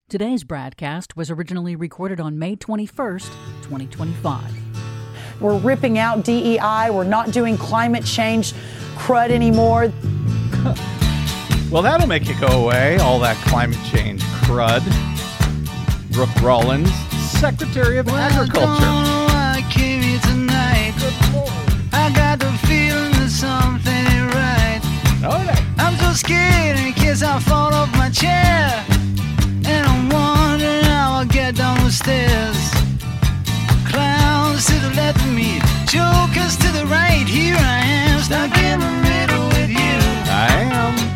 Today's broadcast was originally recorded on May 21st, 2025. We're ripping out DEI. We're not doing climate change crud anymore. Well, that'll make it go away, all that climate change crud. Brooke Rollins, Secretary of Agriculture. I came here tonight. I got the feeling that something ain't right. Oh, no. I'm so scared in case I fall off my chair. And I'm wondering how I'll get down the stairs. Clowns to the left of me, jokers to the right. Here I am, stuck in the middle with you. I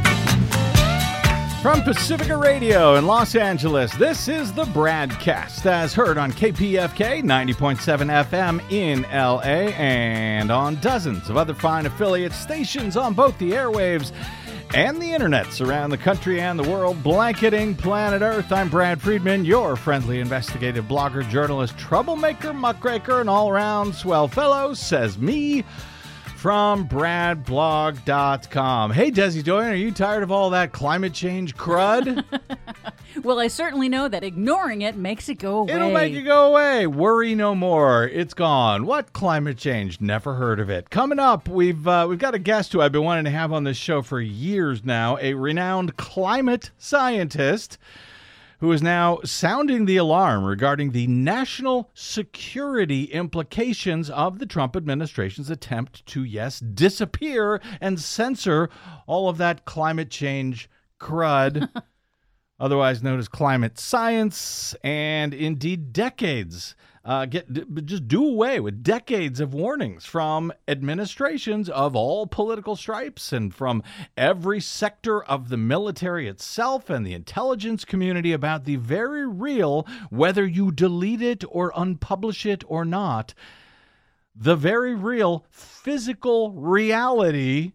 am. From Pacifica Radio in Los Angeles, this is the Bradcast, as heard on KPFK 90.7 FM in LA and on dozens of other fine affiliate stations on both the airwaves and the internets around the country and the world, blanketing planet Earth. I'm Brad Friedman, your friendly investigative blogger, journalist, troublemaker, muckraker, and all-around swell fellow, says me, from bradblog.com. Hey, Desi Doyen, are you tired of all that climate change crud? Well, I certainly know that ignoring it makes it go away. It'll make it go away. Worry no more. It's gone. What climate change? Never heard of it. Coming up, we've got a guest who I've been wanting to have on this show for years now, a renowned climate scientist who is now sounding the alarm regarding the national security implications of the Trump administration's attempt to, yes, disappear and censor all of that climate change crud, otherwise known as climate science, and indeed decades. Just do away with decades of warnings from administrations of all political stripes and from every sector of the military itself and the intelligence community about the very real, whether you delete it or unpublish it or not, the very real physical reality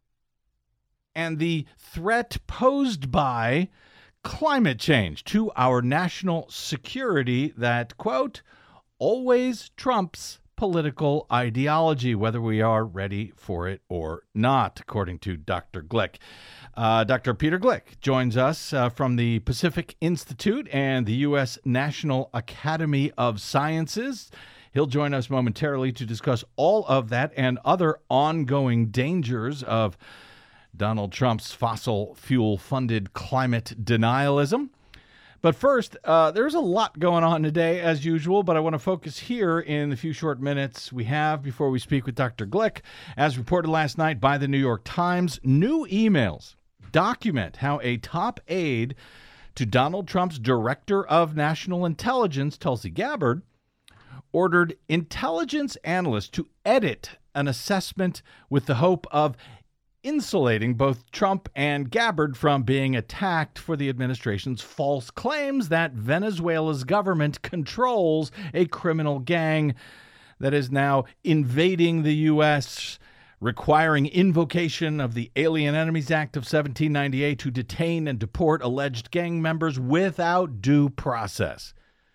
and the threat posed by climate change to our national security that, quote, always trumps political ideology, whether we are ready for it or not, according to Dr. Glick. Dr. Peter Glick joins us from the Pacific Institute and the U.S. National Academy of Sciences. He'll join us momentarily to discuss all of that and other ongoing dangers of Donald Trump's fossil fuel-funded climate denialism. But first, there's a lot going on today, as usual, but I want to focus here in the few short minutes we have before we speak with Dr. Glick. As reported last night by the New York Times, new emails document how a top aide to Donald Trump's Director of National Intelligence, Tulsi Gabbard, ordered intelligence analysts to edit an assessment with the hope of insulating both Trump and Gabbard from being attacked for the administration's false claims that Venezuela's government controls a criminal gang that is now invading the U.S., requiring invocation of the Alien Enemies Act of 1798 to detain and deport alleged gang members without due process.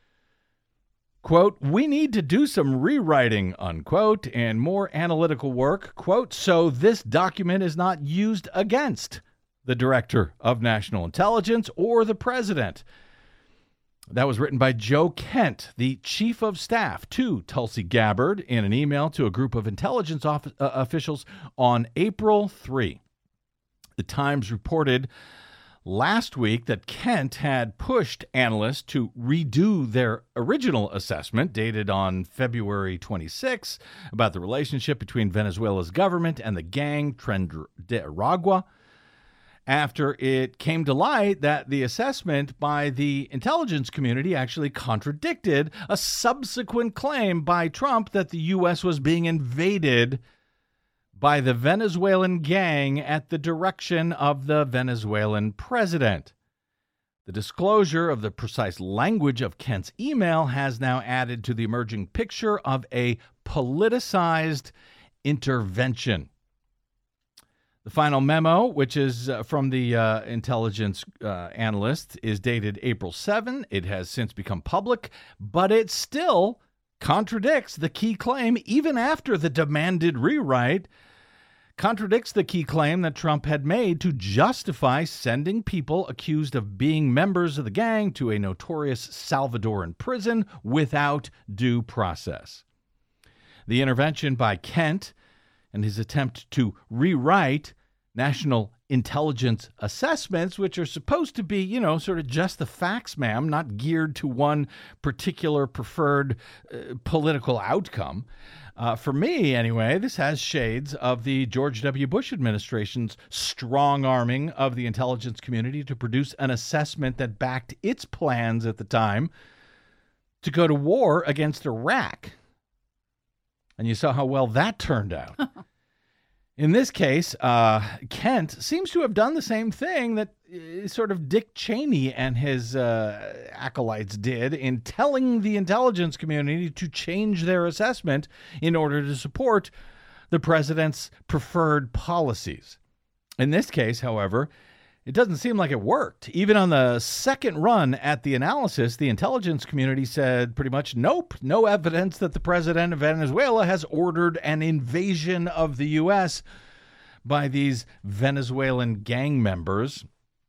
Quote, we need to do some rewriting, unquote, and more analytical work, quote, so this document is not used against the Director of National Intelligence or the President. That was written by Joe Kent, the Chief of Staff to Tulsi Gabbard, in an email to a group of intelligence officials on April 3. The Times reported last week that Kent had pushed analysts to redo their original assessment dated on February 26 about the relationship between Venezuela's government and the gang Tren de Aragua, after it came to light that the assessment by the intelligence community actually contradicted a subsequent claim by Trump that the U.S. was being invaded by the Venezuelan gang at the direction of the Venezuelan president. The disclosure of the precise language of Kent's email has now added to the emerging picture of a politicized intervention. The final memo, which is from the intelligence analyst, is dated April 7. It has since become public, but it still contradicts the key claim, even after the demanded rewrite, contradicts the key claim that Trump had made to justify sending people accused of being members of the gang to a notorious Salvadoran prison without due process. The intervention by Kent and his attempt to rewrite national intelligence assessments, which are supposed to be, sort of just the facts, ma'am, not geared to one particular preferred political outcome. For me, anyway, this has shades of the George W. Bush administration's strong-arming of the intelligence community to produce an assessment that backed its plans at the time to go to war against Iraq. And you saw how well that turned out. In this case, Kent seems to have done the same thing that sort of Dick Cheney and his acolytes did in telling the intelligence community to change their assessment in order to support the president's preferred policies. In this case, however, it doesn't seem like it worked. Even on the second run at the analysis, the intelligence community said pretty much, nope, no evidence that the president of Venezuela has ordered an invasion of the U.S. by these Venezuelan gang members,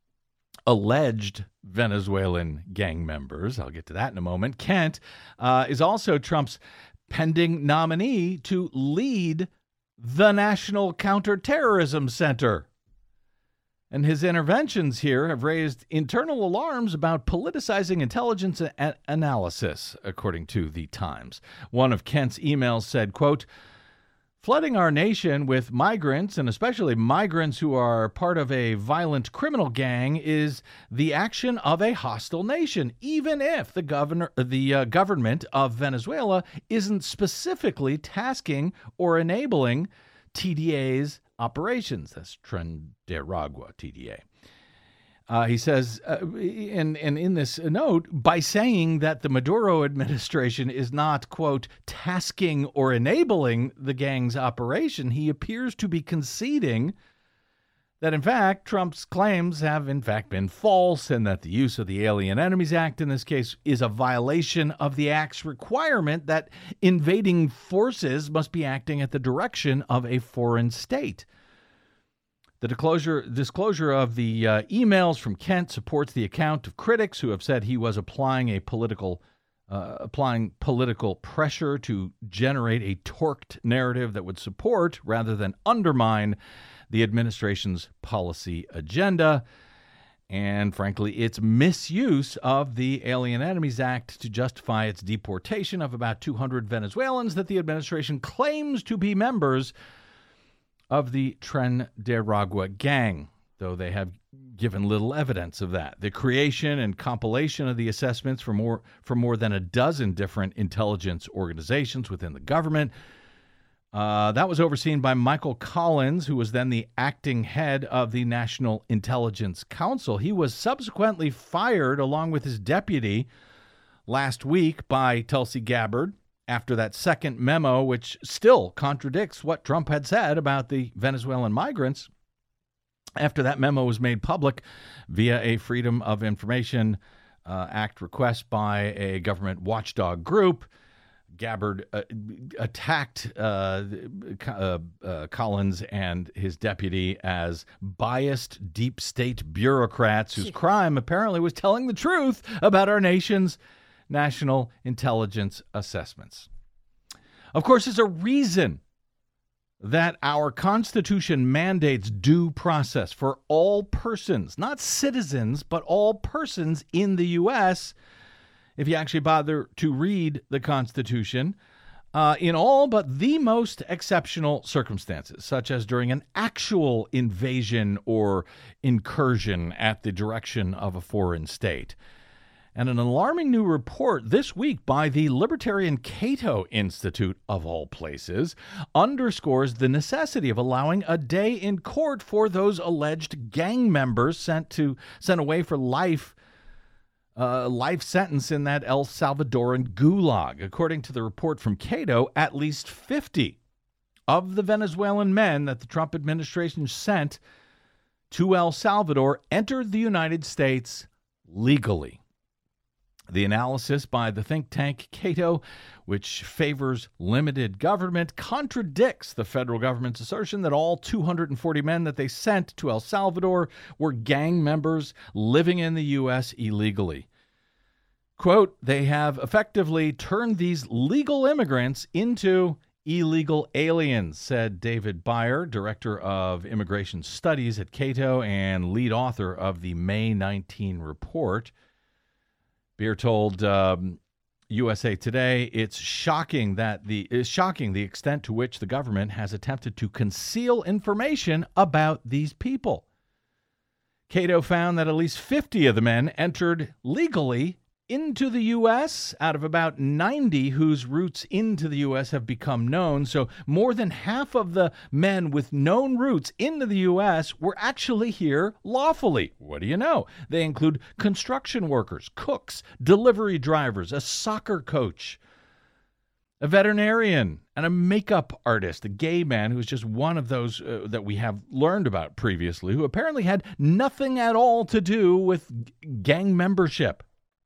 alleged Venezuelan gang members. I'll get to that in a moment. Kent is also Trump's pending nominee to lead the National Counterterrorism Center. And his interventions here have raised internal alarms about politicizing intelligence analysis, according to The Times. One of Kent's emails said, quote, "Flooding our nation with migrants, and especially migrants who are part of a violent criminal gang, is the action of a hostile nation, even if the government of Venezuela isn't specifically tasking or enabling TDA's operations." That's Tren-de-Aragua, TDA. He says, and in this note, by saying that the Maduro administration is not, quote, tasking or enabling the gang's operation, he appears to be conceding that, in fact, Trump's claims have, in fact, been false, and that the use of the Alien Enemies Act in this case is a violation of the Act's requirement that invading forces must be acting at the direction of a foreign state. The disclosure of the emails from Kent supports the account of critics who have said he was applying political pressure to generate a torqued narrative that would support rather than undermine the administration's policy agenda, and frankly, its misuse of the Alien Enemies Act to justify its deportation of about 200 Venezuelans that the administration claims to be members of the Tren-de-Aragua gang, though they have given little evidence of that. The creation and compilation of the assessments for more than a dozen different intelligence organizations within the government, that was overseen by Michael Collins, who was then the acting head of the National Intelligence Council. He was subsequently fired along with his deputy last week by Tulsi Gabbard after that second memo, which still contradicts what Trump had said about the Venezuelan migrants. After that memo was made public via a Freedom of Information Act request by a government watchdog group, Gabbard attacked Collins and his deputy as biased deep state bureaucrats whose crime apparently was telling the truth about our nation's national intelligence assessments. Of course, there's a reason that our Constitution mandates due process for all persons, not citizens, but all persons in the U.S., if you actually bother to read the Constitution, in all but the most exceptional circumstances, such as during an actual invasion or incursion at the direction of a foreign state. And an alarming new report this week by the Libertarian Cato Institute, of all places, underscores the necessity of allowing a day in court for those alleged gang members sent away for life sentence in that El Salvadoran gulag. According to the report from Cato, at least 50 of the Venezuelan men that the Trump administration sent to El Salvador entered the United States legally. The analysis by the think tank Cato, which favors limited government, contradicts the federal government's assertion that all 240 men that they sent to El Salvador were gang members living in the U.S. illegally. Quote, they have effectively turned these legal immigrants into illegal aliens, said David Beyer, director of immigration studies at Cato and lead author of the May 19 report. Beer told USA Today it's shocking the extent to which the government has attempted to conceal information about these people. Cato found that at least 50 of the men entered legally into the U.S. out of about 90 whose routes into the U.S. have become known. So more than half of the men with known routes into the U.S. were actually here lawfully. What do you know? They include construction workers, cooks, delivery drivers, a soccer coach, a veterinarian, and a makeup artist, a gay man who was just one of those that we have learned about previously, who apparently had nothing at all to do with gang membership.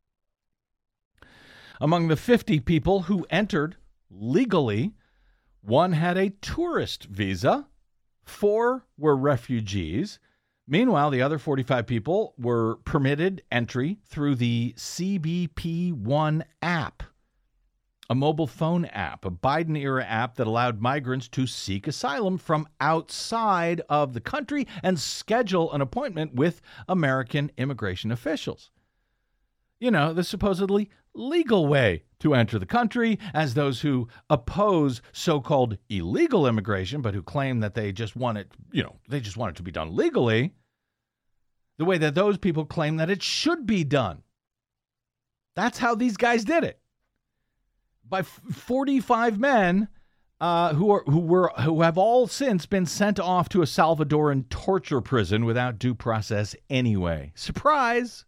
Among the 50 people who entered legally, one had a tourist visa, 4 were refugees. Meanwhile, the other 45 people were permitted entry through the CBP One app, a mobile phone app, a Biden-era app that allowed migrants to seek asylum from outside of the country and schedule an appointment with American immigration officials. You know, the supposedly legal way to enter the country, as those who oppose so-called illegal immigration, but who claim that they just want it, they just want it to be done legally, the way that those people claim that it should be done. That's how these guys did it. By 45 men who have all since been sent off to a Salvadoran torture prison without due process anyway. Surprise!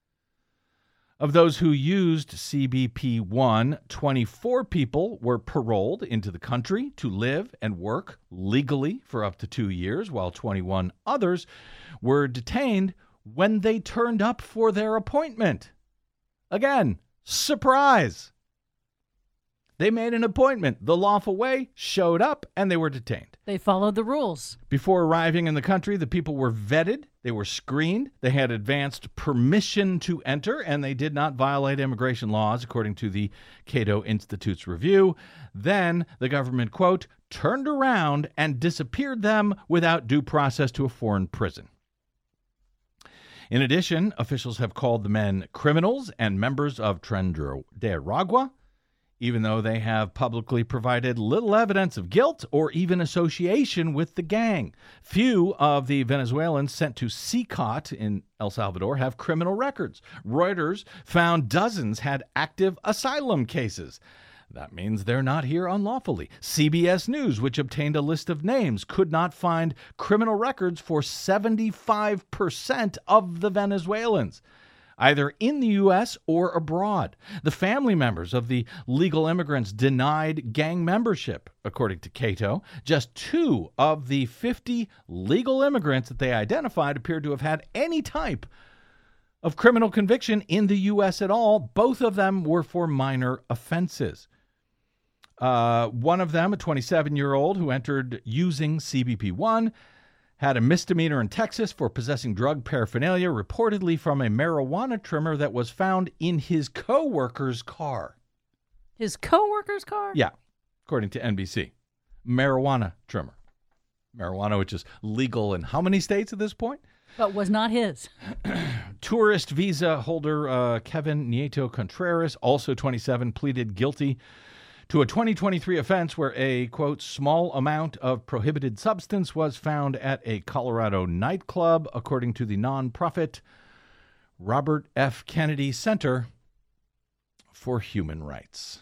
Of those who used CBP One, 24 people were paroled into the country to live and work legally for up to 2 years, while 21 others were detained when they turned up for their appointment. Again, surprise! They made an appointment the lawful way, showed up, and they were detained. They followed the rules. Before arriving in the country, the people were vetted, they were screened, they had advanced permission to enter, and they did not violate immigration laws, according to the Cato Institute's review. Then the government, quote, turned around and disappeared them without due process to a foreign prison. In addition, officials have called the men criminals and members of Tren de Aragua, even though they have publicly provided little evidence of guilt or even association with the gang. Few of the Venezuelans sent to CICOT in El Salvador have criminal records. Reuters found dozens had active asylum cases. That means they're not here unlawfully. CBS News, which obtained a list of names, could not find criminal records for 75% of the Venezuelans, either in the U.S. or abroad. The family members of the legal immigrants denied gang membership, according to Cato. Just 2 of the 50 legal immigrants that they identified appeared to have had any type of criminal conviction in the U.S. at all. Both of them were for minor offenses. One of them, a 27-year-old who entered using CBP One, had a misdemeanor in Texas for possessing drug paraphernalia, reportedly from a marijuana trimmer that was found in his co-worker's car. His co-worker's car? Yeah, according to NBC. Marijuana trimmer. Marijuana, which is legal in how many states at this point? But was not his. Tourist visa holder Kevin Nieto Contreras, also 27, pleaded guilty to a 2023 offense where a, quote, small amount of prohibited substance was found at a Colorado nightclub, according to the nonprofit Robert F. Kennedy Center for Human Rights.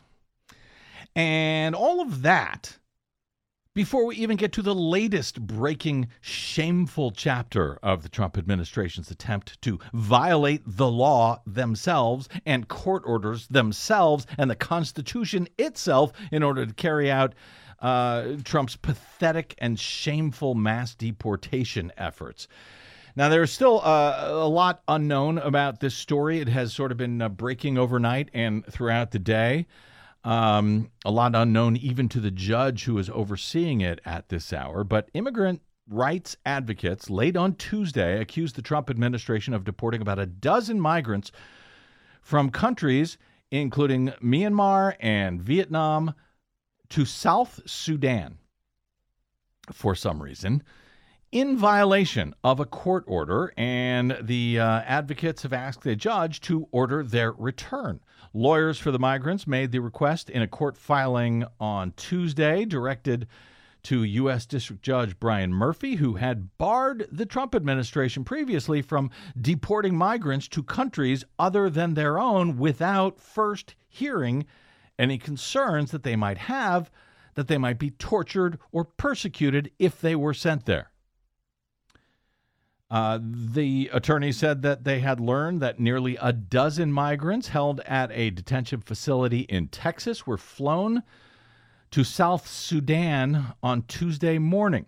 And all of that before we even get to the latest breaking, shameful chapter of the Trump administration's attempt to violate the law themselves and court orders themselves and the Constitution itself in order to carry out Trump's pathetic and shameful mass deportation efforts. Now, there's still a lot unknown about this story. It has sort of been breaking overnight and throughout the day. A lot unknown even to the judge who is overseeing it at this hour. But immigrant rights advocates late on Tuesday accused the Trump administration of deporting about a dozen migrants from countries including Myanmar and Vietnam to South Sudan for some reason, in violation of a court order, and the advocates have asked the judge to order their return. Lawyers for the migrants made the request in a court filing on Tuesday, directed to U.S. District Judge Brian Murphy, who had barred the Trump administration previously from deporting migrants to countries other than their own without first hearing any concerns that they might have that they might be tortured or persecuted if they were sent there. The attorney said that they had learned that nearly a dozen migrants held at a detention facility in Texas were flown to South Sudan on Tuesday morning.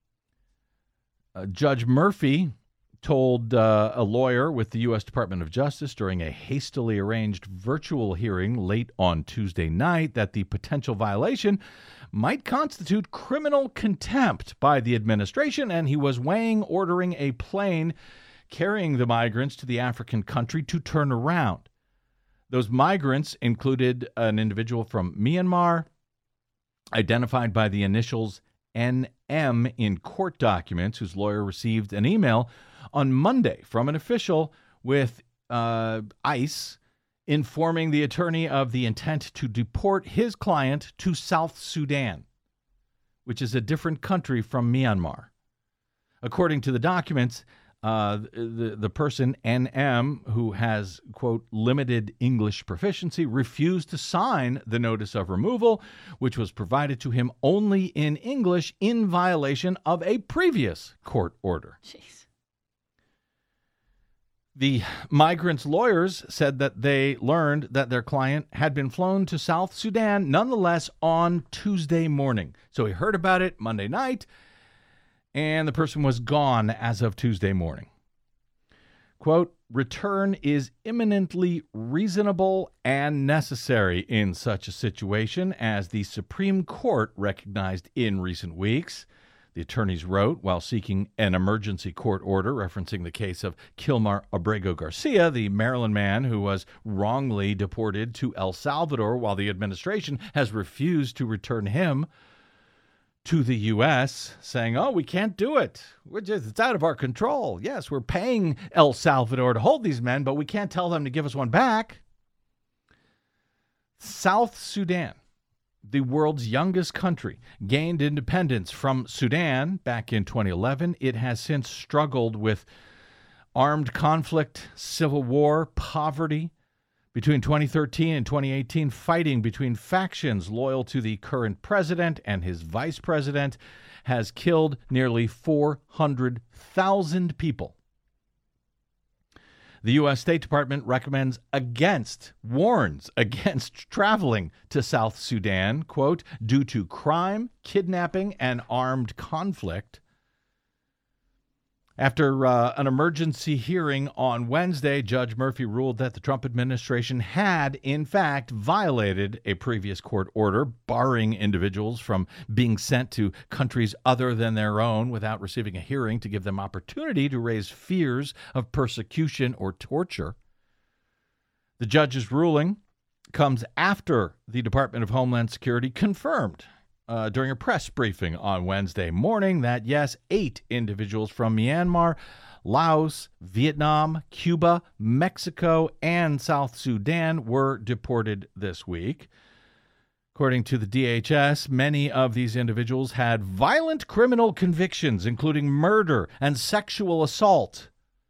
Judge Murphy told a lawyer with the U.S. Department of Justice during a hastily arranged virtual hearing late on Tuesday night that the potential violation might constitute criminal contempt by the administration, and he was weighing ordering a plane carrying the migrants to the African country to turn around. Those migrants included an individual from Myanmar, identified by the initials NM in court documents, whose lawyer received an email on Monday from an official with ICE informing the attorney of the intent to deport his client to South Sudan, which is a different country from Myanmar. According to the documents, the person, NM, who has, quote, limited English proficiency, refused to sign the notice of removal, which was provided to him only in English in violation of a previous court order. Jeez. The migrants' lawyers said that they learned that their client had been flown to South Sudan nonetheless on Tuesday morning. So he heard about it Monday night, and the person was gone as of Tuesday morning. Quote, return is imminently reasonable and necessary in such a situation, as the Supreme Court recognized in recent weeks, the attorneys wrote while seeking an emergency court order referencing the case of Kilmar Abrego Garcia, the Maryland man who was wrongly deported to El Salvador while the administration has refused to return him to the U.S., saying, oh, we can't do it. It's out of our control. Yes, we're paying El Salvador to hold these men, but we can't tell them to give us one back. South Sudan, the world's youngest country, gained independence from Sudan back in 2011. It has since struggled with armed conflict, civil war, poverty. Between 2013 and 2018, fighting between factions loyal to the current president and his vice president has killed nearly 400,000 people. The U.S. State Department warns against traveling to South Sudan, quote, due to crime, kidnapping, and armed conflict. After an emergency hearing on Wednesday, Judge Murphy ruled that the Trump administration had, in fact, violated a previous court order barring individuals from being sent to countries other than their own without receiving a hearing to give them opportunity to raise fears of persecution or torture. The judge's ruling comes after the Department of Homeland Security confirmed during a press briefing on Wednesday morning that, yes, 8 individuals from Myanmar, Laos, Vietnam, Cuba, Mexico, and South Sudan were deported this week. According to the DHS, many of these individuals had violent criminal convictions, including murder and sexual assault.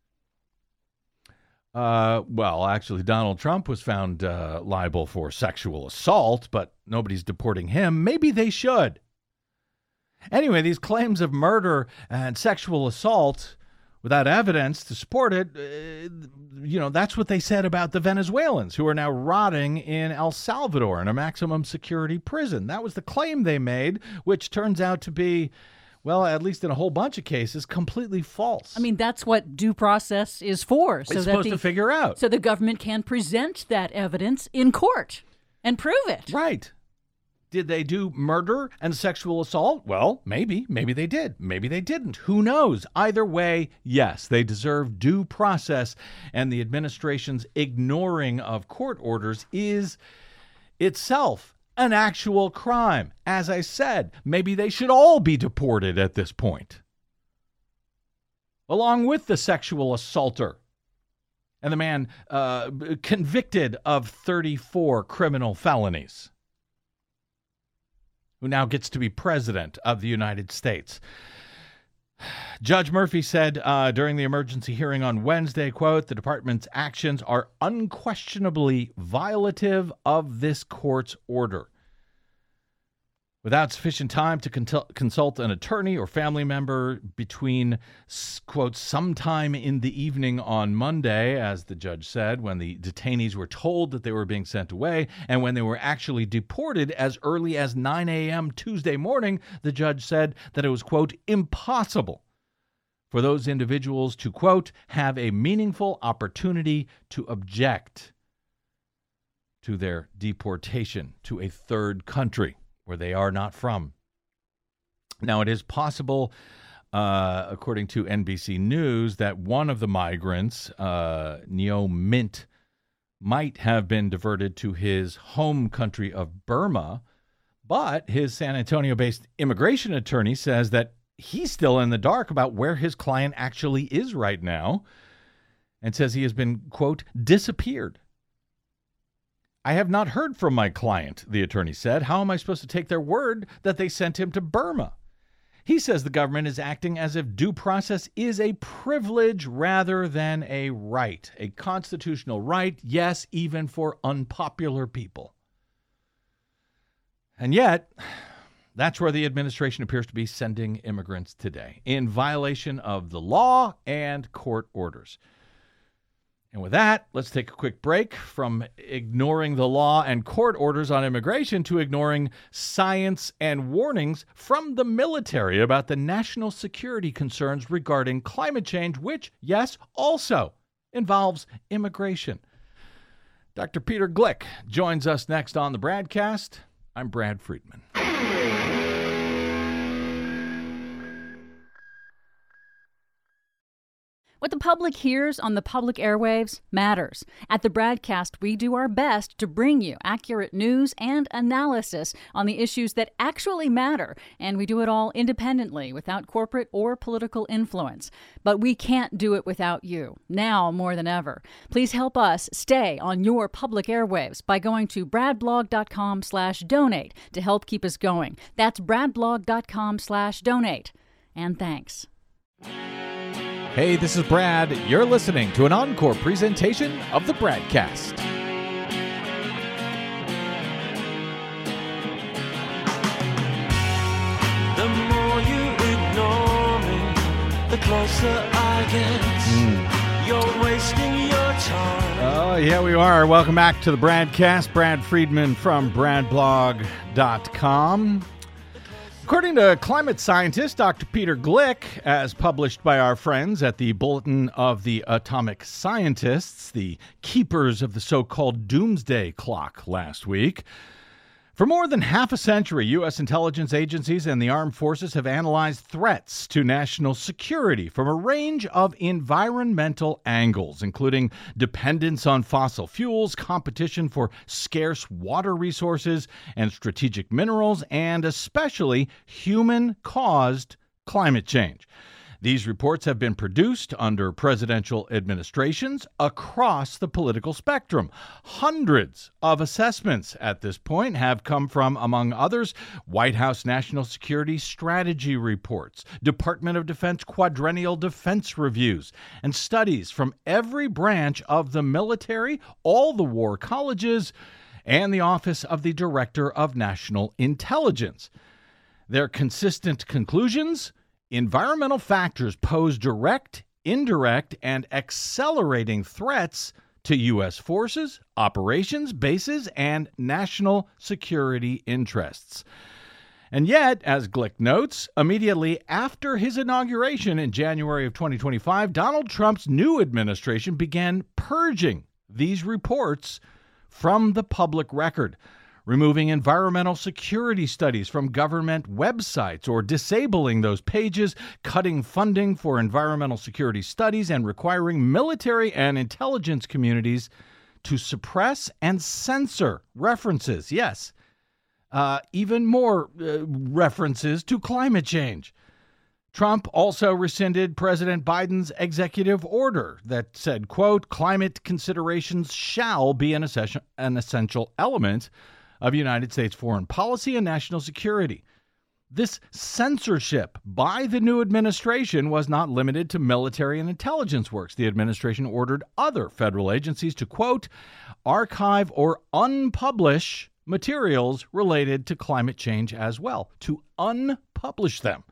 Well, actually, Donald Trump was found liable for sexual assault, but nobody's deporting him. Maybe they should. Anyway, these claims of murder and sexual assault without evidence to support it, that's what they said about the Venezuelans who are now rotting in El Salvador in a maximum security prison. That was the claim they made, which turns out to be, well, at least in a whole bunch of cases, completely false. I mean, that's what due process is for. It's supposed to figure out. So the government can present that evidence in court and prove it. Right. Did they do murder and sexual assault? Well, maybe. Maybe they did. Maybe they didn't. Who knows? Either way, yes, they deserve due process. And the administration's ignoring of court orders is itself an actual crime. As I said, maybe they should all be deported at this point, along with the sexual assaulter and the man convicted of 34 criminal felonies, who now gets to be president of the United States. Judge Murphy said during the emergency hearing on Wednesday, quote, "The department's actions are unquestionably violative of this court's order. Without sufficient time to consult an attorney or family member between, quote, sometime in the evening on Monday," as the judge said, when the detainees were told that they were being sent away, and when they were actually deported as early as 9 a.m. Tuesday morning, the judge said that it was, quote, impossible for those individuals to, quote, have a meaningful opportunity to object to their deportation to a third country where they are not from. Now, it is possible, according to NBC News, that one of the migrants, Neo Mint, might have been diverted to his home country of Burma, but his San Antonio-based immigration attorney says that he's still in the dark about where his client actually is right now, and says he has been, quote, disappeared. "I have not heard from my client," the attorney said. "How am I supposed to take their word that they sent him to Burma?" He says the government is acting as if due process is a privilege rather than a right, a constitutional right, yes, even for unpopular people. And yet, that's where the administration appears to be sending immigrants today, in violation of the law and court orders. And with that, let's take a quick break from ignoring the law and court orders on immigration to ignoring science and warnings from the military about the national security concerns regarding climate change, which, yes, also involves immigration. Dr. Peter Glick joins us next on the Bradcast. I'm Brad Friedman. What the public hears on the public airwaves matters. At the Bradcast, we do our best to bring you accurate news and analysis on the issues that actually matter, and we do it all independently, without corporate or political influence. But we can't do it without you, now more than ever. Please help us stay on your public airwaves by going to bradblog.com/donate to help keep us going. That's bradblog.com/donate. And thanks. Hey, this is Brad. You're listening to an encore presentation of the Bradcast. The more you ignore me, the closer I get. You're wasting your time. Oh, yeah, we are. Welcome back to the Bradcast. Brad Friedman from bradblog.com. According to climate scientist Dr. Peter Glick, as published by our friends at the Bulletin of the Atomic Scientists, the keepers of the so-called doomsday clock last week, for more than half a century, U.S. intelligence agencies and the armed forces have analyzed threats to national security from a range of environmental angles, including dependence on fossil fuels, competition for scarce water resources and strategic minerals, and especially human-caused climate change. These reports have been produced under presidential administrations across the political spectrum. Hundreds of assessments at this point have come from, among others, White House National Security Strategy reports, Department of Defense quadrennial defense reviews, and studies from every branch of the military, all the war colleges, and the Office of the Director of National Intelligence. Their consistent conclusions: environmental factors pose direct, indirect, and accelerating threats to U.S. forces, operations, bases, and national security interests. And yet, as Glick notes, immediately after his inauguration in January of 2025, Donald Trump's new administration began purging these reports from the public record, removing environmental security studies from government websites or disabling those pages, cutting funding for environmental security studies, and requiring military and intelligence communities to suppress and censor references. Yes. Even more references to climate change. Trump also rescinded President Biden's executive order that said, quote, climate considerations shall be an essential element of United States foreign policy and national security. This censorship by the new administration was not limited to military and intelligence works. The administration ordered other federal agencies to, quote, archive or unpublish materials related to climate change as well, to unpublish them.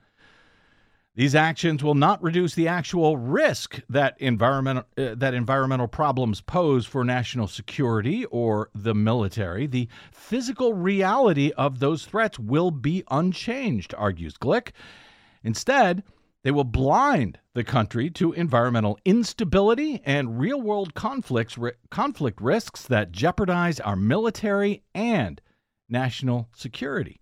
These actions will not reduce the actual risk that environmental problems pose for national security or the military. The physical reality of those threats will be unchanged, argues Glick. Instead, they will blind the country to environmental instability and real-world conflict risks that jeopardize our military and national security.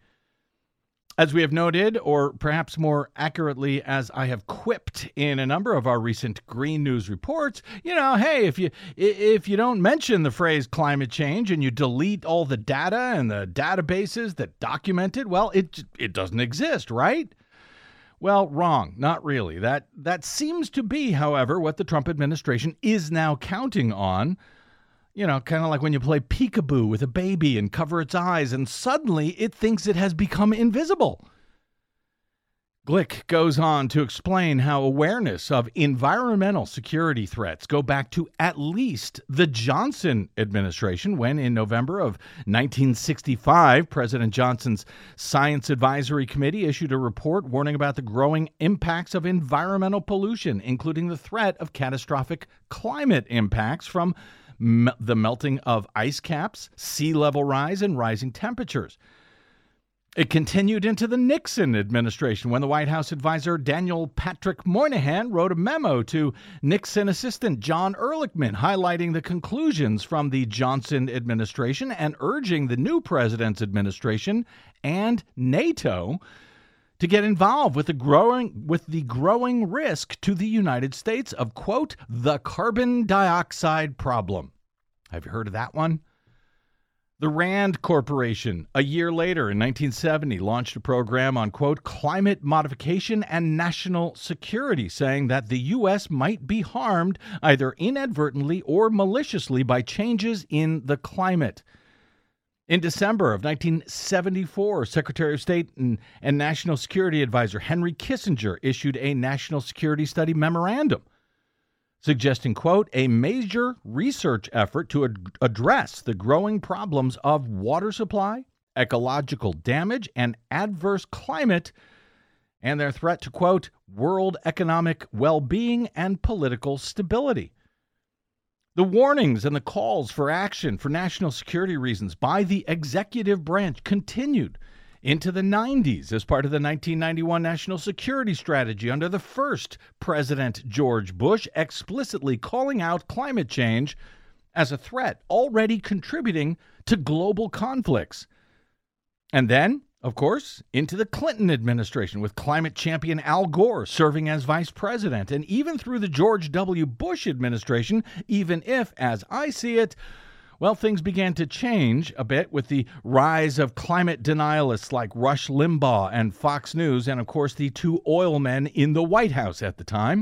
As we have noted, or perhaps more accurately, as I have quipped in a number of our recent Green News reports, hey, if you don't mention the phrase climate change and you delete all the data and the databases that document it, well, it doesn't exist, right? Well, wrong. Not really. That seems to be, however, what the Trump administration is now counting on. Kind of like when you play peekaboo with a baby and cover its eyes, and suddenly it thinks it has become invisible. Glick goes on to explain how awareness of environmental security threats go back to at least the Johnson administration, when in November of 1965, President Johnson's Science Advisory Committee issued a report warning about the growing impacts of environmental pollution, including the threat of catastrophic climate impacts from the melting of ice caps, sea level rise, and rising temperatures. It continued into the Nixon administration when the White House advisor Daniel Patrick Moynihan wrote a memo to Nixon assistant John Ehrlichman highlighting the conclusions from the Johnson administration and urging the new president's administration and NATO to get involved with the growing risk to the United States of, quote, the carbon dioxide problem. Have you heard of that one? The Rand Corporation, a year later in 1970, launched a program on, quote, climate modification and national security, saying that the U.S. might be harmed either inadvertently or maliciously by changes in the climate. In December of 1974, Secretary of State and National Security Advisor Henry Kissinger issued a national security study memorandum suggesting, quote, a major research effort to address the growing problems of water supply, ecological damage, and adverse climate, and their threat to, quote, world economic well-being and political stability. The warnings and the calls for action for national security reasons by the executive branch continued into the 90s as part of the 1991 National Security Strategy under the first President George Bush, explicitly calling out climate change as a threat already contributing to global conflicts. And then, of course, into the Clinton administration with climate champion Al Gore serving as vice president, and even through the George W. Bush administration, even if, as I see it, well, things began to change a bit with the rise of climate denialists like Rush Limbaugh and Fox News, and of course the two oil men in the White House at the time.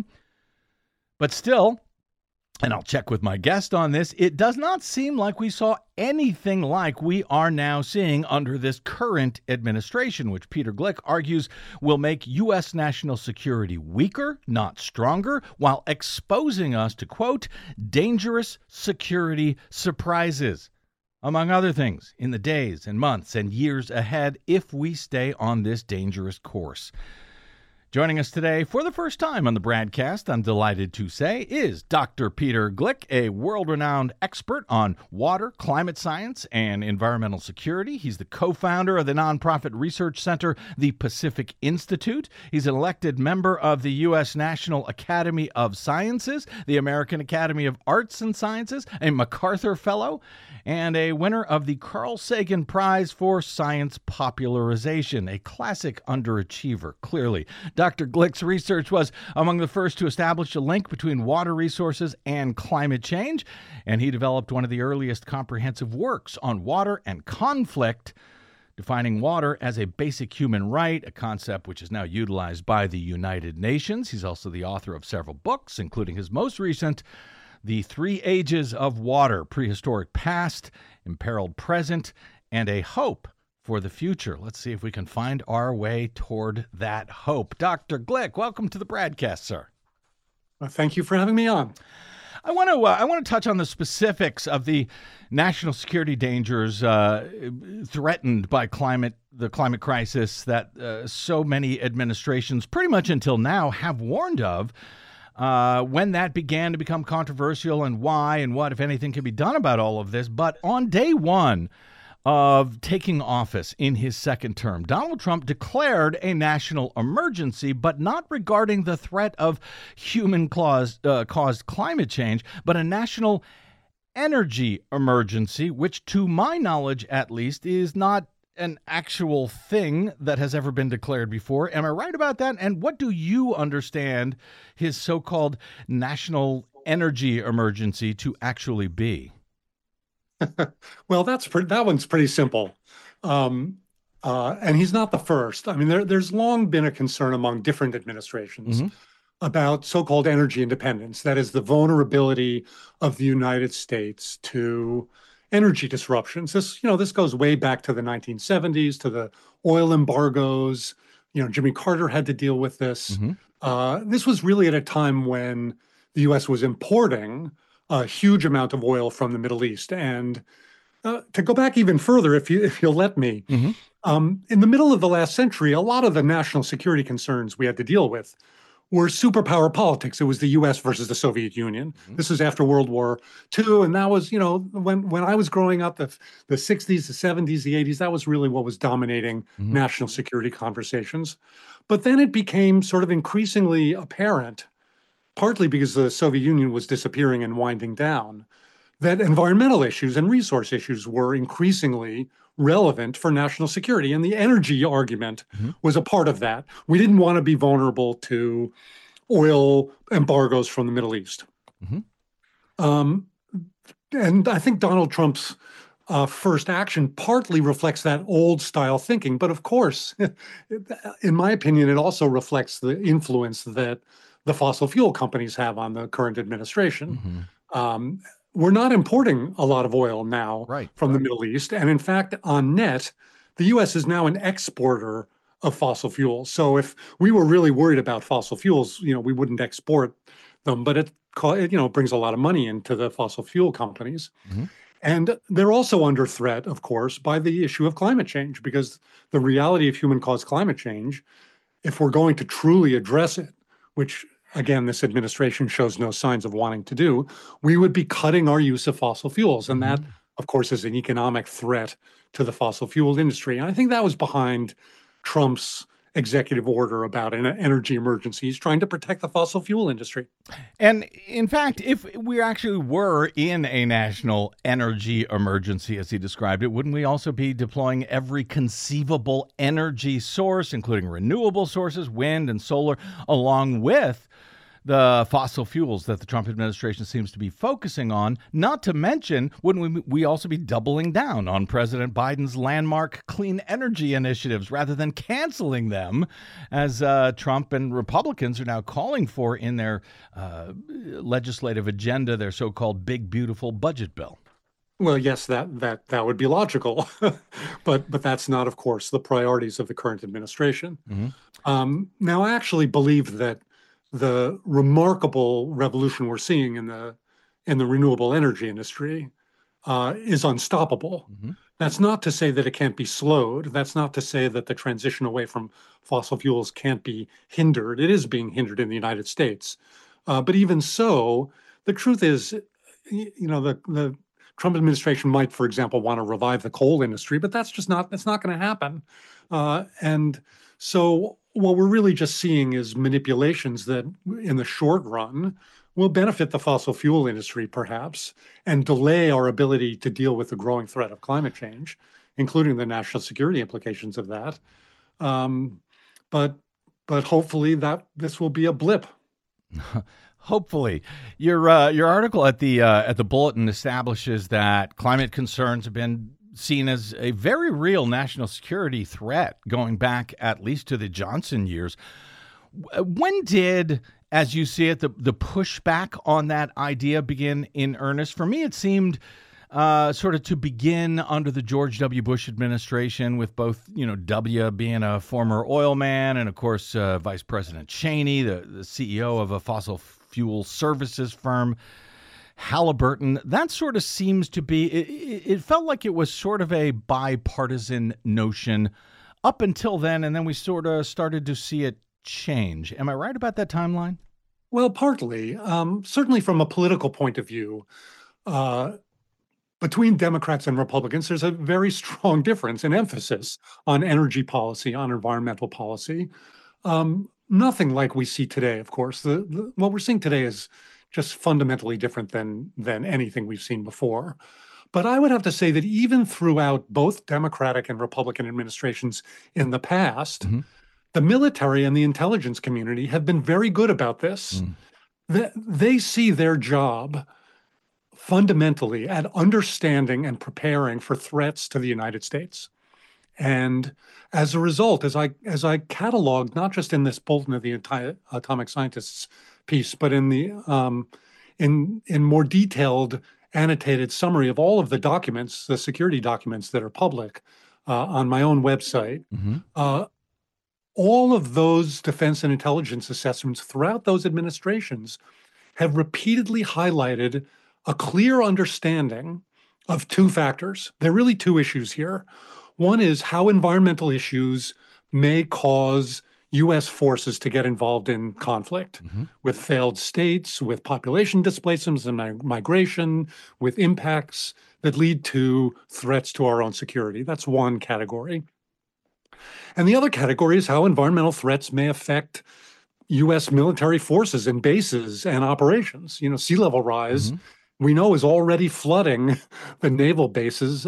But still, and I'll check with my guest on this, it does not seem like we saw anything like we are now seeing under this current administration, which Peter Glick argues will make U.S. national security weaker, not stronger, while exposing us to, quote, dangerous security surprises, among other things, in the days and months and years ahead if we stay on this dangerous course. Joining us today for the first time on the Bradcast, I'm delighted to say, is Dr. Peter Glick, a world-renowned expert on water, climate science, and environmental security. He's the co-founder of the nonprofit research center, the Pacific Institute. He's an elected member of the U.S. National Academy of Sciences, the American Academy of Arts and Sciences, a MacArthur Fellow, and a winner of the Carl Sagan Prize for Science Popularization, a classic underachiever, clearly. Dr. Glick's research was among the first to establish a link between water resources and climate change, and he developed one of the earliest comprehensive works on water and conflict, defining water as a basic human right, a concept which is now utilized by the United Nations. He's also the author of several books, including his most recent, The 3 Ages of Water, Prehistoric Past, Imperiled Present, and a Hope for the Future. Let's see if we can find our way toward that hope. Dr. Glick, welcome to the Bradcast, sir. Well, thank you for having me on. I want to touch on the specifics of the national security dangers threatened by the climate crisis that so many administrations, pretty much until now, have warned of. When that began to become controversial and why and what, if anything, can be done about all of this. But on day one of taking office in his second term, Donald Trump declared a national emergency, but not regarding the threat of human-caused climate change, but a national energy emergency, which, to my knowledge at least, is not an actual thing that has ever been declared before. Am I right about that? And what do you understand his so-called national energy emergency to actually be? Well, that one's pretty simple. And he's not the first. I mean, there's long been a concern among different administrations about so-called energy independence. That is the vulnerability of the United States to energy disruptions. This goes way back to the 1970s, to the oil embargoes. Jimmy Carter had to deal with this. This was really at a time when the U.S. was importing a huge amount of oil from the Middle East. And to go back even further, if you'll let me, in the middle of the last century, a lot of the national security concerns we had to deal with were superpower politics. It was the U.S. versus the Soviet Union. This was after World War II, and that was, when I was growing up, the 60s, the 70s, the 80s, that was really what was dominating national security conversations. But then it became sort of increasingly apparent, partly because the Soviet Union was disappearing and winding down, that environmental issues and resource issues were increasingly relevant for national security. And the energy argument was a part of that. We didn't want to be vulnerable to oil embargoes from the Middle East. And I think Donald Trump's first action partly reflects that old style thinking. But of course, in my opinion, it also reflects the influence that the fossil fuel companies have on the current administration. We're not importing a lot of oil now from the Middle East. And in fact, on net, the U.S. is now an exporter of fossil fuels. So if we were really worried about fossil fuels, we wouldn't export them. But it brings a lot of money into the fossil fuel companies. And they're also under threat, of course, by the issue of climate change, because the reality of human-caused climate change, if we're going to truly address it, which again, this administration shows no signs of wanting to do, we would be cutting our use of fossil fuels. And that, of course, is an economic threat to the fossil fuel industry. And I think that was behind Trump's executive order about an energy emergency. He's trying to protect the fossil fuel industry. And in fact, if we actually were in a national energy emergency, as he described it, wouldn't we also be deploying every conceivable energy source, including renewable sources, wind and solar, along with the fossil fuels that the Trump administration seems to be focusing on? Not to mention, wouldn't we also be doubling down on President Biden's landmark clean energy initiatives rather than canceling them, as Trump and Republicans are now calling for in their legislative agenda, their so-called big, beautiful budget bill? Well, yes, that would be logical, but that's not, of course, the priorities of the current administration. Now, I actually believe that the remarkable revolution we're seeing in the renewable energy industry is unstoppable. That's not to say that it can't be slowed. That's not to say that the transition away from fossil fuels can't be hindered. It is being hindered in the United States. But even so, the truth is, the Trump administration might, for example, want to revive the coal industry, but that's not going to happen. And so what we're really just seeing is manipulations that in the short run will benefit the fossil fuel industry, perhaps, and delay our ability to deal with the growing threat of climate change, including the national security implications of that. But hopefully that this will be a blip. Hopefully, your article at the Bulletin establishes that climate concerns have been seen as a very real national security threat going back at least to the Johnson years. When did, as you see it, the pushback on that idea begin in earnest? For me, it seemed sort of to begin under the George W. Bush administration, with both, W being a former oil man and, of course, Vice President Cheney, the CEO of a fossil fuel services firm, Halliburton. That sort of seems to be, it felt like it was sort of a bipartisan notion up until then, and then we sort of started to see it change. Am I right about that timeline? Well, partly. Certainly from a political point of view, between Democrats and Republicans, there's a very strong difference in emphasis on energy policy, on environmental policy. Nothing like we see today, of course. What we're seeing today is just fundamentally different than anything we've seen before. But I would have to say that even throughout both Democratic and Republican administrations in the past, the military and the intelligence community have been very good about this. They see their job fundamentally at understanding and preparing for threats to the United States. And as a result, as I cataloged, not just in this Bulletin of the Atomic Scientists piece, but in the in more detailed annotated summary of all of the documents, the security documents that are public on my own website, all of those defense and intelligence assessments throughout those administrations have repeatedly highlighted a clear understanding of two factors. There are really two issues here. One is how environmental issues may cause U.S. forces to get involved in conflict with failed states, with population displacements and migration, with impacts that lead to threats to our own security. That's one category. And the other category is how environmental threats may affect U.S. military forces and bases and operations. Sea level rise, we know, is already flooding the naval bases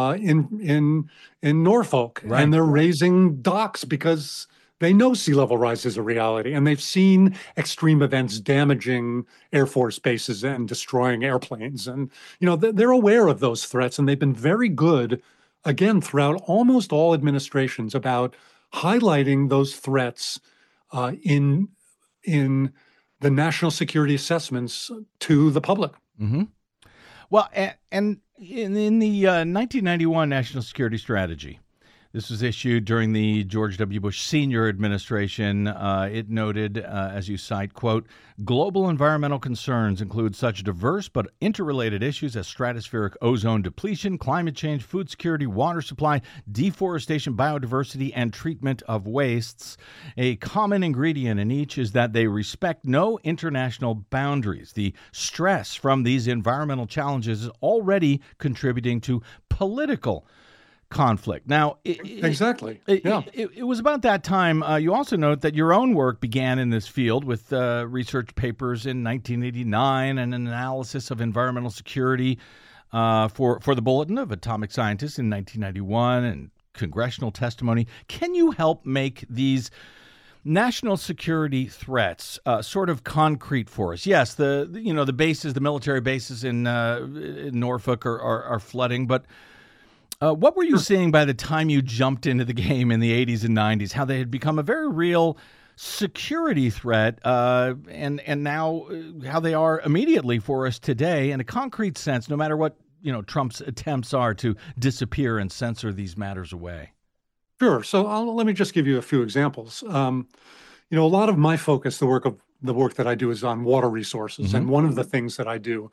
in Norfolk. Right. And they're raising docks because they know sea level rise is a reality, and they've seen extreme events damaging Air Force bases and destroying airplanes. And, they're aware of those threats, and they've been very good, again, throughout almost all administrations, about highlighting those threats in the national security assessments to the public. Well, and in the 1991 National Security Strategy, this was issued during the George W. Bush Sr. administration. It noted, as you cite, quote, global environmental concerns include such diverse but interrelated issues as stratospheric ozone depletion, climate change, food security, water supply, deforestation, biodiversity, and treatment of wastes. A common ingredient in each is that they respect no international boundaries. The stress from these environmental challenges is already contributing to political conflict. Now, exactly. It was about that time. You also note that your own work began in this field with research papers in 1989 and an analysis of environmental security for the Bulletin of Atomic Scientists in 1991 and congressional testimony. Can you help make these national security threats sort of concrete for us? Yes, the bases, the military bases in Norfolk are flooding, but what were you seeing by the time you jumped into the game in the 80s and 90s, how they had become a very real security threat, and now how they are immediately for us today in a concrete sense, no matter what Trump's attempts are to disappear and censor these matters away? Sure. So let me just give you a few examples. A lot of my focus, the work that I do, is on water resources. And one of the things that I do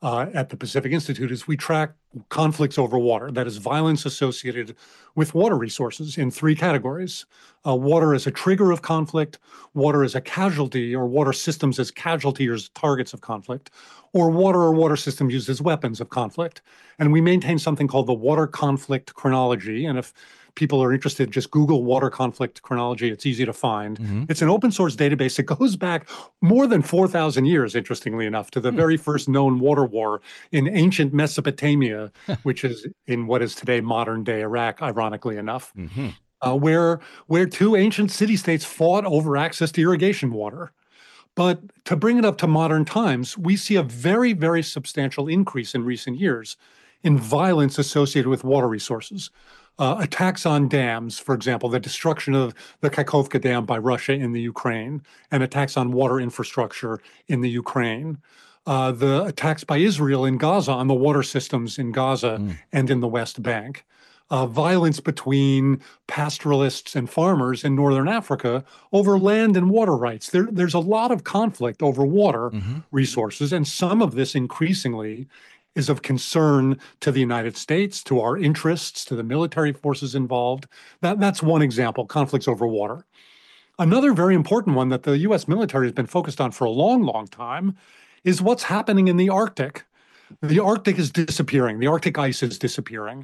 at the Pacific Institute is we track conflicts over water, that is violence associated with water resources, in three categories. Water as a trigger of conflict, water as a casualty, or water systems as casualty or as targets of conflict, or water systems used as weapons of conflict. And we maintain something called the water conflict chronology. And if people are interested, just Google water conflict chronology. It's easy to find. It's an open source database that goes back more than 4,000 years, interestingly enough, to the very first known water war in ancient Mesopotamia, which is in what is today modern day Iraq, ironically enough, where two ancient city-states fought over access to irrigation water. But to bring it up to modern times, we see a very, very substantial increase in recent years in violence associated with water resources. Attacks on dams, for example, the destruction of the Kakhovka Dam by Russia in the Ukraine, and attacks on water infrastructure in the Ukraine. The attacks by Israel in Gaza on the water systems in Gaza and in the West Bank. Violence between pastoralists and farmers in northern Africa over land and water rights. There's a lot of conflict over water resources, and some of this increasingly is of concern to the United States, to our interests, to the military forces involved. That's one example, conflicts over water. Another very important one that the U.S. military has been focused on for a long, long time is what's happening in the Arctic. The Arctic is disappearing. The Arctic ice is disappearing.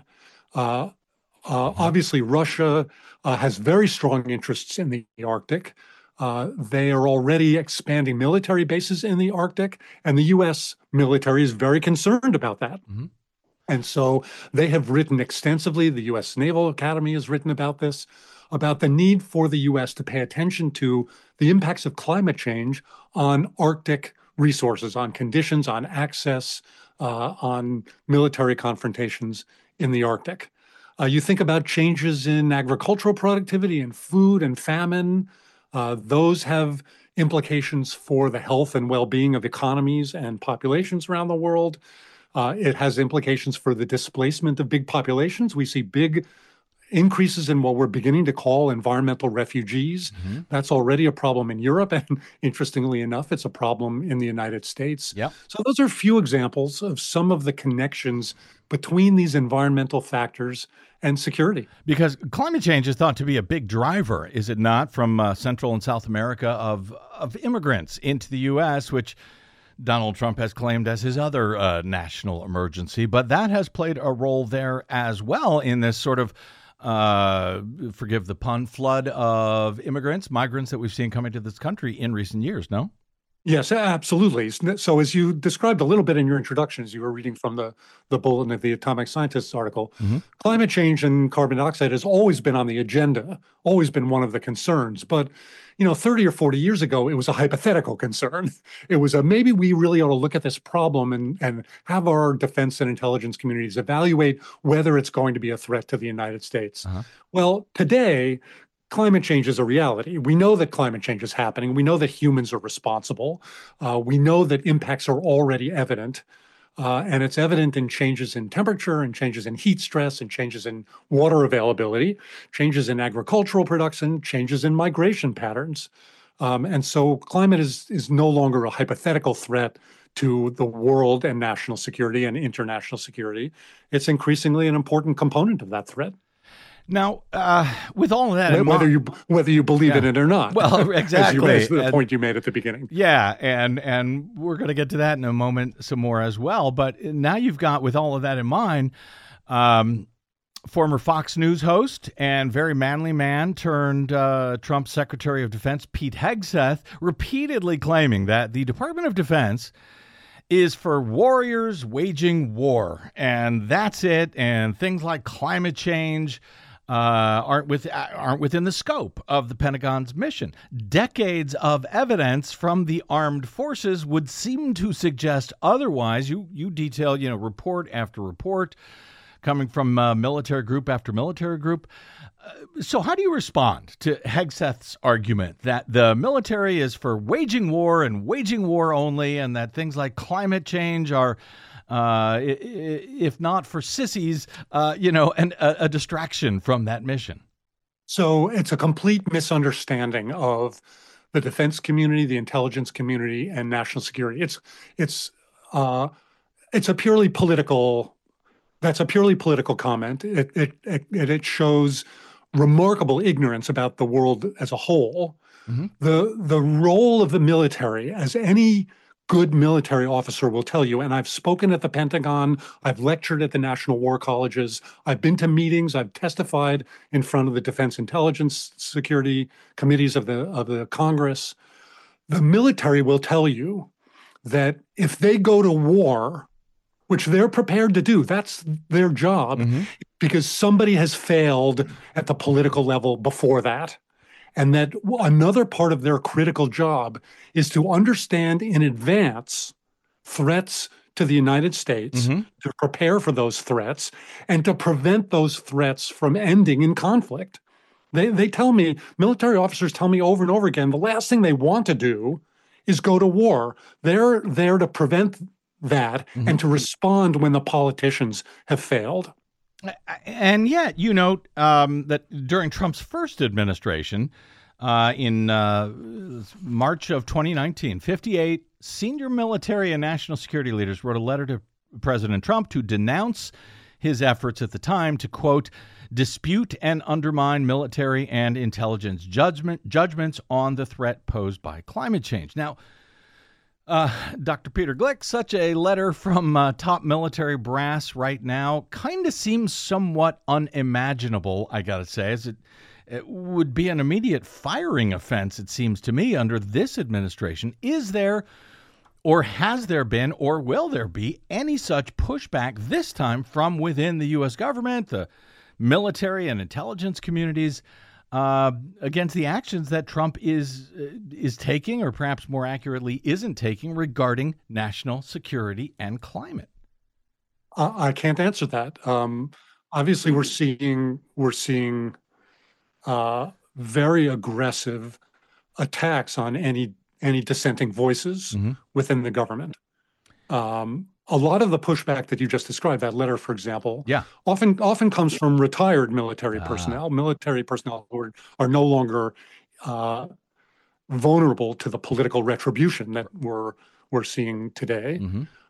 Obviously, Russia has very strong interests in the Arctic. They are already expanding military bases in the Arctic, and the U.S. military is very concerned about that. And so they have written extensively. The U.S. Naval Academy has written about this, about the need for the U.S. to pay attention to the impacts of climate change on Arctic resources, on conditions, on access, on military confrontations in the Arctic. You think about changes in agricultural productivity and food and famine. Those have implications for the health and well-being of economies and populations around the world. It has implications for the displacement of big populations. We see big increases in what we're beginning to call environmental refugees. That's already a problem in Europe, and interestingly enough, it's a problem in the United States. So those are a few examples of some of the connections between these environmental factors and security. Because climate change is thought to be a big driver, is it not, from Central and South America of immigrants into the U.S., which Donald Trump has claimed as his other national emergency. But that has played a role there as well in this sort of, forgive the pun, flood of migrants that we've seen coming to this country in recent years, no? Yes, absolutely. So as you described a little bit in your introduction, as you were reading from the Bulletin of the Atomic Scientists article, climate change and carbon dioxide has always been on the agenda, always been one of the concerns. But, 30 or 40 years ago, it was a hypothetical concern. It was maybe we really ought to look at this problem and have our defense and intelligence communities evaluate whether it's going to be a threat to the United States. Well, today, climate change is a reality. We know that climate change is happening. We know that humans are responsible. We know that impacts are already evident. And it's evident in changes in temperature and changes in heat stress and changes in water availability, changes in agricultural production, changes in migration patterns. And so climate is no longer a hypothetical threat to the world and national security and international security. It's increasingly an important component of that threat. Now, with all of that, whether you believe in it or not, well, exactly, as the point you made at the beginning. Yeah, and we're going to get to that in a moment, some more as well. But now you've got, with all of that in mind, former Fox News host and very manly man turned Trump Secretary of Defense Pete Hegseth repeatedly claiming that the Department of Defense is for warriors waging war, and that's it. And things like climate change aren't within the scope of the Pentagon's mission. Decades of evidence from the armed forces would seem to suggest otherwise. You detail, report after report coming from military group after military group. So how do you respond to Hegseth's argument that the military is for waging war and waging war only, and that things like climate change are, if not for sissies, and a distraction from that mission? So it's a complete misunderstanding of the defense community, the intelligence community, and national security. it's a purely political. That's a purely political comment. It shows remarkable ignorance about the world as a whole. Mhm. The role of the military, as any good military officer will tell you, and I've spoken at the Pentagon, I've lectured at the National War Colleges, I've been to meetings, I've testified in front of the Defense Intelligence Security Committees of the Congress. The military will tell you that if they go to war, which they're prepared to do, that's their job, because somebody has failed at the political level before that. And that another part of their critical job is to understand in advance threats to the United States, to prepare for those threats, and to prevent those threats from ending in conflict. They tell me, military officers tell me over and over again, the last thing they want to do is go to war. They're there to prevent that and to respond when the politicians have failed. And yet, you note that during Trump's first administration, in March of 2019, 58 senior military and national security leaders wrote a letter to President Trump to denounce his efforts at the time to, quote, dispute and undermine military and intelligence judgments on the threat posed by climate change. Now, Dr. Peter Glick, such a letter from top military brass right now kind of seems somewhat unimaginable, I got to say, as it would be an immediate firing offense, it seems to me, under this administration. Is there, or has there been, or will there be any such pushback this time from within the U.S. government, the military and intelligence communities, against the actions that Trump is taking, or perhaps more accurately, isn't taking regarding national security and climate? I can't answer that. Obviously, we're seeing very aggressive attacks on any dissenting voices within the government. A lot of the pushback that you just described, that letter, for example, often comes from retired military personnel who are no longer vulnerable to the political retribution that we're seeing today.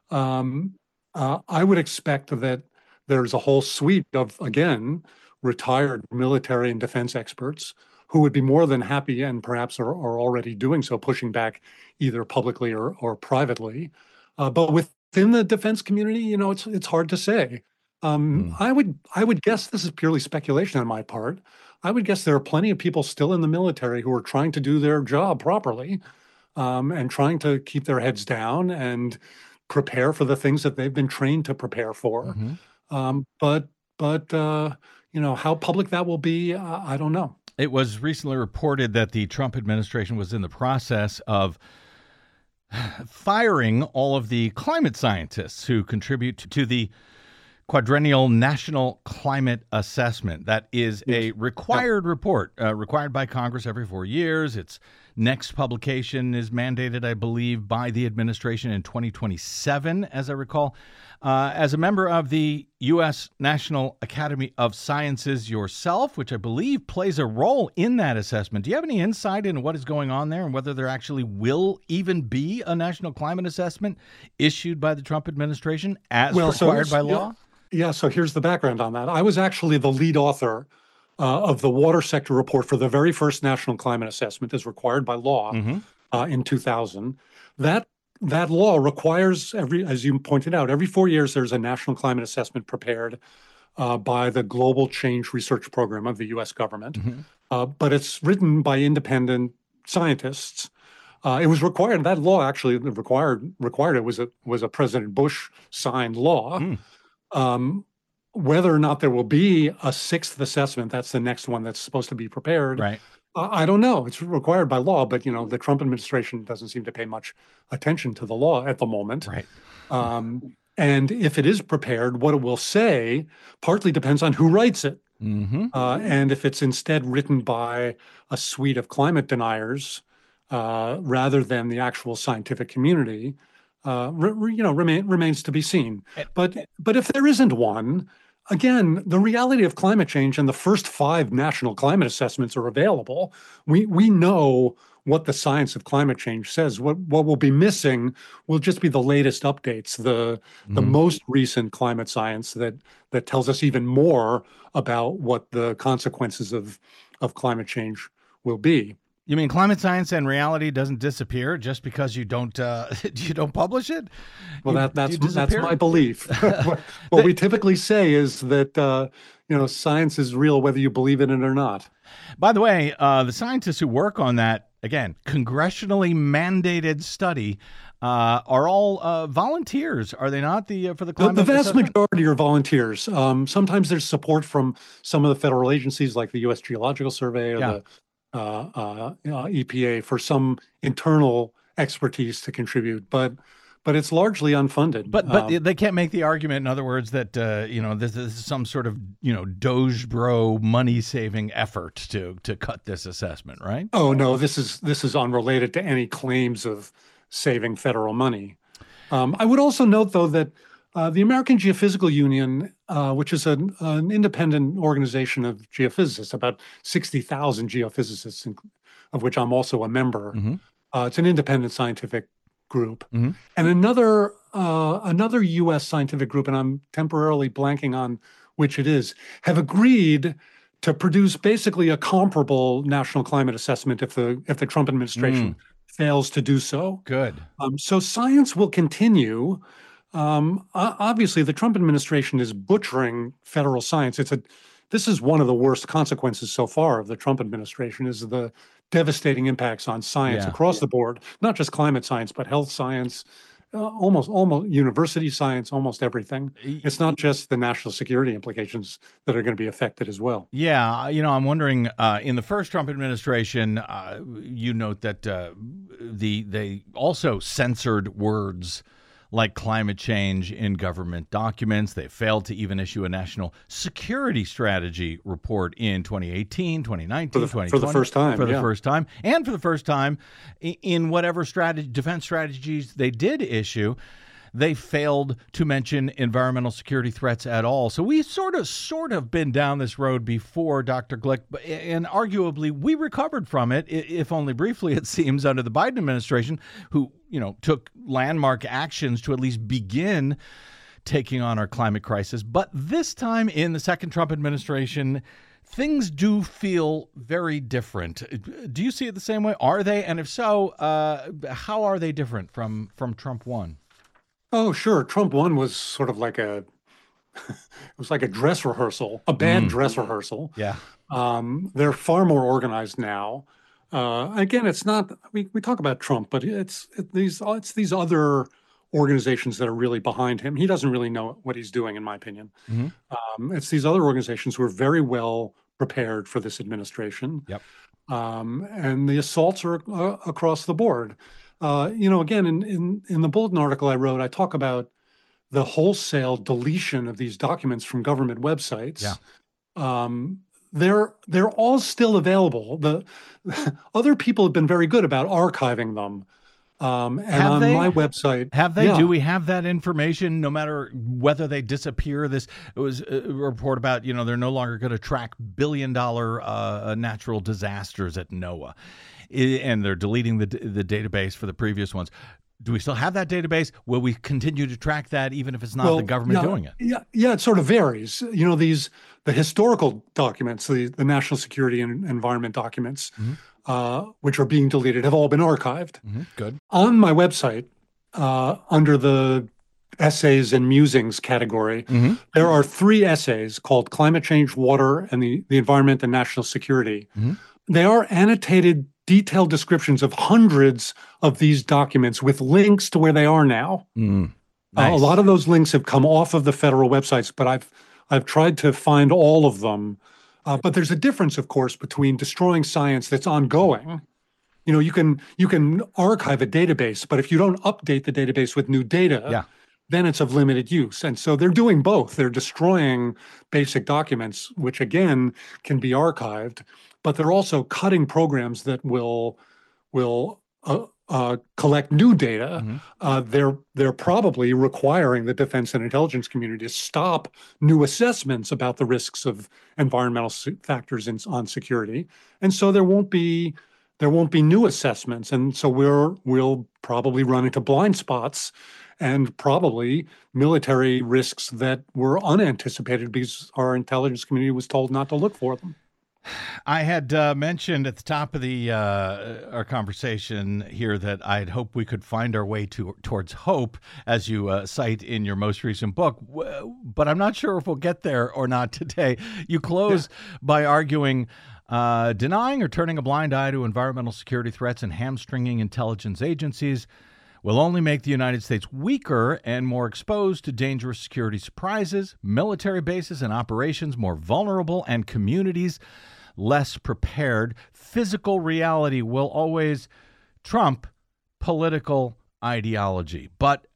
I would expect that there's a whole suite of, again, retired military and defense experts who would be more than happy, and perhaps are already doing so, pushing back either publicly or privately. But within the defense community, it's hard to say. I would guess, this is purely speculation on my part, I would guess there are plenty of people still in the military who are trying to do their job properly, and trying to keep their heads down and prepare for the things that they've been trained to prepare for. But how public that will be, I don't know. It was recently reported that the Trump administration was in the process of firing all of the climate scientists who contribute to the Quadrennial National Climate Assessment. That is a required report, required by Congress every 4 years. Its next publication is mandated, I believe, by the administration in 2027, as I recall. As a member of the U.S. National Academy of Sciences yourself, which I believe plays a role in that assessment, do you have any insight into what is going on there and whether there actually will even be a national climate assessment issued by the Trump administration as required by law? Yeah, so here's the background on that. I was actually the lead author of the water sector report for the very first national climate assessment as required by law in 2000. That law requires, as you pointed out, every 4 years there's a national climate assessment prepared by the Global Change Research Program of the U.S. government. But it's written by independent scientists. It was required. That law actually required it was a President Bush signed law. Whether or not there will be a sixth assessment, that's the next one that's supposed to be prepared. Right. I don't know. It's required by law, but the Trump administration doesn't seem to pay much attention to the law at the moment. Right. And if it is prepared, what it will say partly depends on who writes it. And if it's instead written by a suite of climate deniers rather than the actual scientific community, remains to be seen. But if there isn't one, again, the reality of climate change and the first 5 national climate assessments are available. We know what the science of climate change says. What will be missing will just be the latest updates, the most recent climate science that tells us even more about what the consequences of climate change will be. You mean climate science and reality doesn't disappear just because you don't you don't publish it? Well, that's my belief. What we typically say is that science is real whether you believe in it or not. By the way, the scientists who work on that, again, congressionally mandated study, are all volunteers, are they not? For the climate The vast assessment? majority are volunteers. Sometimes there's support from some of the federal agencies like the U.S. Geological Survey or the EPA for some internal expertise to contribute, but it's largely unfunded. But they can't make the argument, in other words, that this is some sort of Doge bro money saving effort to cut this assessment, right? Oh no, this is unrelated to any claims of saving federal money. I would also note, though, that the American Geophysical Union, which is an independent organization of geophysicists, about 60,000 geophysicists, of which I'm also a member. It's an independent scientific group. And another U.S. scientific group, and I'm temporarily blanking on which it is, have agreed to produce basically a comparable national climate assessment if the Trump administration fails to do so. Good. So science will continue. Obviously, the Trump administration is butchering federal science. This is one of the worst consequences so far of the Trump administration, is the devastating impacts on science across the board, not just climate science, but health science, almost university science, almost everything. It's not just the national security implications that are going to be affected as well. Yeah, I'm wondering, in the first Trump administration, you note that they also censored words like climate change in government documents. They failed to even issue a national security strategy report in 2018, 2019, 2020. For the first time. For the first time. And for the first time, in whatever defense strategies they did issue, they failed to mention environmental security threats at all. So we sort of been down this road before, Dr. Glick, and arguably we recovered from it, if only briefly, it seems, under the Biden administration, who, took landmark actions to at least begin taking on our climate crisis. But this time in the second Trump administration, things do feel very different. Do you see it the same way? Are they? And if so, how are they different from Trump 1? Oh, sure. Trump 1 was sort of like it was like a dress rehearsal, a bad dress rehearsal. Yeah. They're far more organized now. Again, it's not, we talk about Trump, but it's these other organizations that are really behind him. He doesn't really know what he's doing, in my opinion. It's these other organizations who are very well prepared for this administration. Yep. And the assaults are across the board. Again, in the Bulletin article I wrote, I talk about the wholesale deletion of these documents from government websites. Yeah. They're all still available. The other people have been very good about archiving them. And on my website, have they? Yeah. Do we have that information? No matter whether they disappear, it was a report about they're no longer going to track billion-dollar natural disasters at NOAA. And they're deleting the database for the previous ones. Do we still have that database? Will we continue to track that even if it's not the government doing it? Yeah, it sort of varies. The historical documents, the national security and environment documents, which are being deleted, have all been archived. Good. On my website, under the essays and musings category, there are 3 essays called Climate Change, Water, and the Environment and National Security. They are annotated, detailed descriptions of hundreds of these documents with links to where they are now. Nice. A lot of those links have come off of the federal websites, but I've tried to find all of them. But there's a difference, of course, between destroying science that's ongoing. You can archive a database, but if you don't update the database with new data, then it's of limited use. And so they're doing both. They're destroying basic documents, which again can be archived, but they're also cutting programs that will collect new data. They're probably requiring the defense and intelligence community to stop new assessments about the risks of environmental factors on security. And so there won't be there won't be new assessments. And so we'll probably run into blind spots and probably military risks that were unanticipated because our intelligence community was told not to look for them. I had mentioned at the top of our conversation here that I'd hope we could find our way towards hope, as you cite in your most recent book. But I'm not sure if we'll get there or not today. You close by arguing denying or turning a blind eye to environmental security threats and hamstringing intelligence agencies will only make the United States weaker and more exposed to dangerous security surprises, military bases and operations more vulnerable, and communities less prepared. Physical reality will always trump political ideology. But,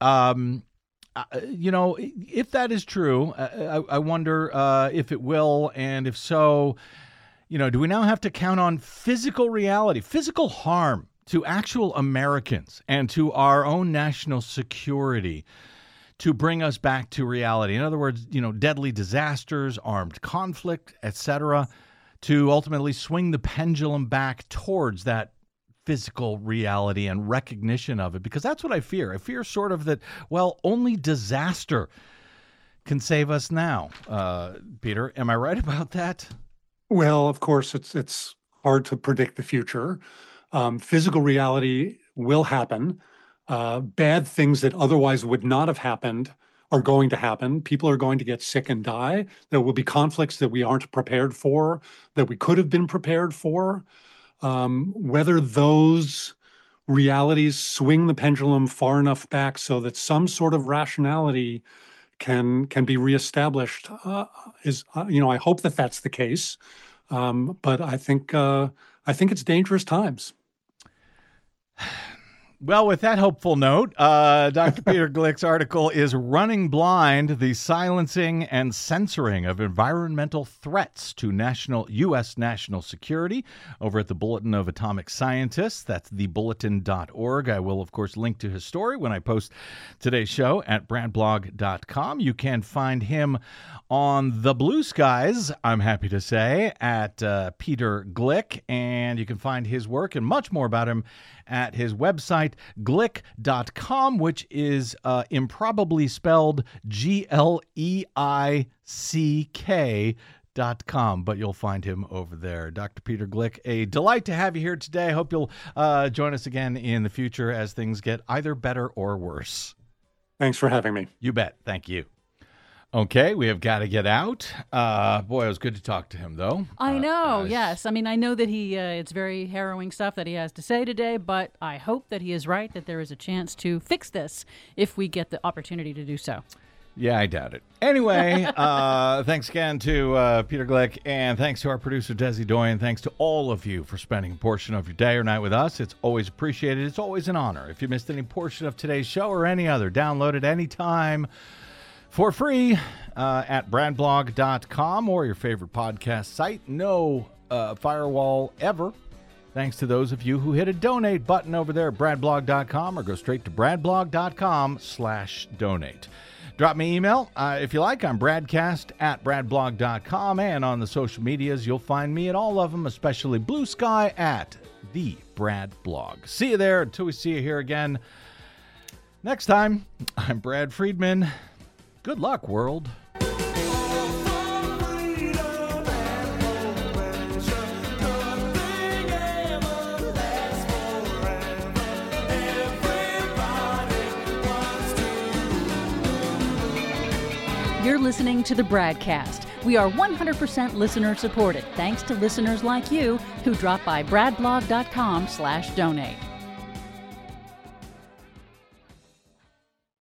if that is true, I wonder if it will, and if so, do we now have to count on physical reality, physical harm to actual Americans and to our own national security to bring us back to reality? In other words, deadly disasters, armed conflict, etc., to ultimately swing the pendulum back towards that physical reality and recognition of it. Because that's what I fear. I fear sort of that, only disaster can save us now. Peter, am I right about that? Well, of course, it's hard to predict the future. Physical reality will happen. Bad things that otherwise would not have happened are going to happen. People are going to get sick and die. There will be conflicts that we aren't prepared for, that we could have been prepared for. Whether those realities swing the pendulum far enough back so that some sort of rationality can be reestablished I hope that that's the case. But I think it's dangerous times. Well, with that hopeful note, Dr. Peter Glick's article is Running Blind, the Silencing and Censoring of Environmental Threats to U.S. National Security, over at the Bulletin of Atomic Scientists. That's thebulletin.org. I will, of course, link to his story when I post today's show at bradblog.com. You can find him on the blue skies, I'm happy to say, at Peter Glick, and you can find his work and much more about him at his website, glick.com, which is improbably spelled GLEICK.com, but you'll find him over there. Dr. Peter Glick, a delight to have you here today. I hope you'll join us again in the future as things get either better or worse. Thanks for having me. You bet. Thank you. Okay, we have got to get out. Boy, it was good to talk to him, though. I know, yes. I mean, I know that it's very harrowing stuff that he has to say today, but I hope that he is right, that there is a chance to fix this if we get the opportunity to do so. Yeah, I doubt it. Anyway, thanks again to Peter Glick, and thanks to our producer, Desi Doyen. Thanks to all of you for spending a portion of your day or night with us. It's always appreciated. It's always an honor. If you missed any portion of today's show or any other, download it anytime for free at bradblog.com or your favorite podcast site. No firewall ever. Thanks to those of you who hit a donate button over there at bradblog.com or go straight to bradblog.com/donate. Drop me an email if you like. I'm bradcast@bradblog.com, and on the social medias, you'll find me at all of them, especially Blue Sky at the Brad Blog. See you there until we see you here again next time. I'm Brad Friedman. Good luck, world. You're listening to the Bradcast. We are 100% listener supported, thanks to listeners like you who drop by bradblog.com/donate.